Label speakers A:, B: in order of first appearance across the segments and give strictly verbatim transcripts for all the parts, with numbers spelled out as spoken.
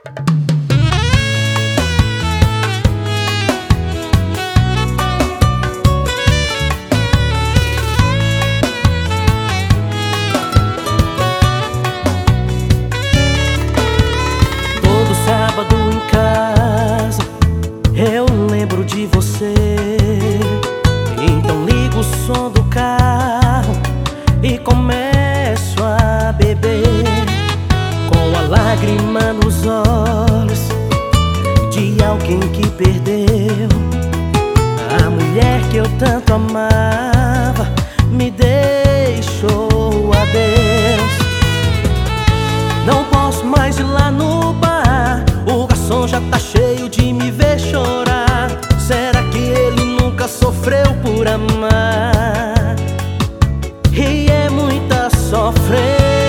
A: Todo sábado em casa eu lembro de você. Então ligo o som do carro e começo a beber, com a lágrima nos olhos de alguém que perdeu a mulher que eu tanto amava. Me deixou, adeus. Não posso mais ir lá no bar, o garçom já tá cheio de me ver chorar. Será que ele nunca sofreu por amar? E é muita sofrência.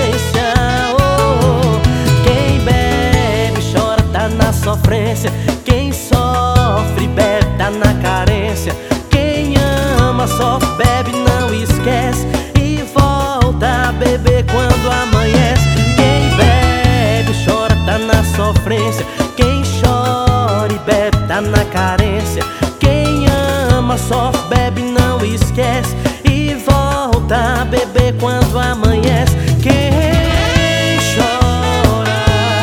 A: Oh, quem bebe chora, tá na sofrência. Quem sofre bebe, tá na carência. Quem ama sofre, bebe, não esquece e volta a beber quando amanhece. Quem bebe chora, tá na sofrência. Quem chora e bebe, tá na carência. Quem ama sofre, bebe, não esquece e volta a beber quando amanhece. Quem chora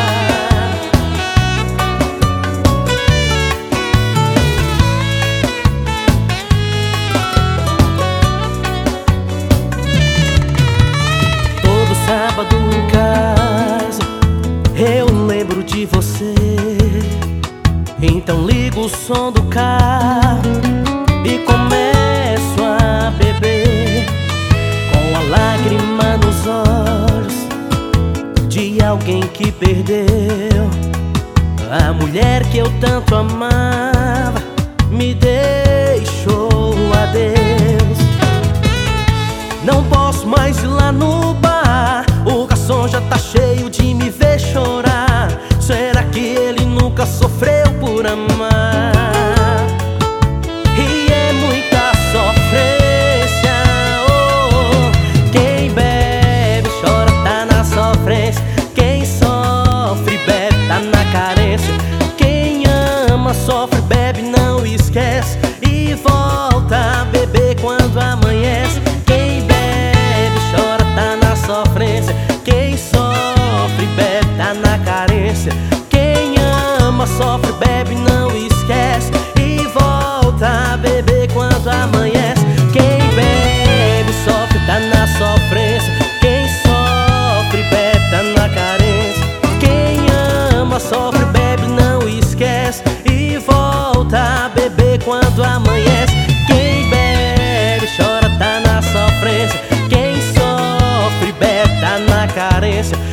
A: todo sábado em casa eu lembro de você. Então ligo o som do carro e começo a beber, com a lágrima nos olhos de alguém que perdeu a mulher que eu tanto amava. Me deixou, adeus. Não posso mais ir lá no bar, o garçom já tá cheio de me ver chorar. Será que ele nunca sofreu por amar? E é muita sofrência. Oh, quem bebe chora, tá na sofrência. Quem sofre bebe, tá na carência. Quem ama sofre, bebe, não esquece e volta a beber quando amanhece. Quem bebe chora, tá na sofrência. Quem sofre bebe, tá na carência. Quem ama sofre, bebe, não esquece e volta a beber quando amanhece. Quem bebe sofre, tá na sofrência. Quem sofre bebe, tá na carência. Quem ama sofre, bebe, não esquece e volta a beber quando amanhece. Quem bebe chora, tá na sofrência. Quem sofre bebe, tá na carência.